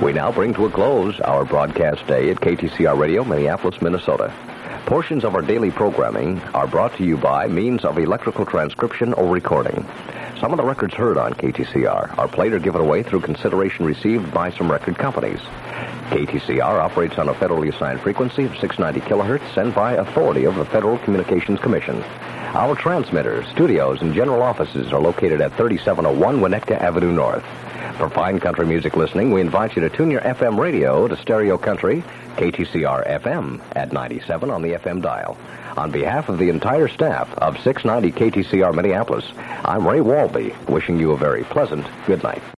We now bring to a close our broadcast day at KTCR Radio, Minneapolis, Minnesota. Portions of our daily programming are brought to you by means of electrical transcription or recording. Some of the records heard on KTCR are played or given away through consideration received by some record companies. KTCR operates on a federally assigned frequency of 690 kilohertz and by authority of the Federal Communications Commission. Our transmitters, studios, and general offices are located at 3701 Winnetka Avenue North. For fine country music listening, we invite you to tune your FM radio to Stereo Country, KTCR FM at 97 on the FM dial. On behalf of the entire staff of 690 KTCR Minneapolis, I'm Ray Walby, wishing you a very pleasant good night.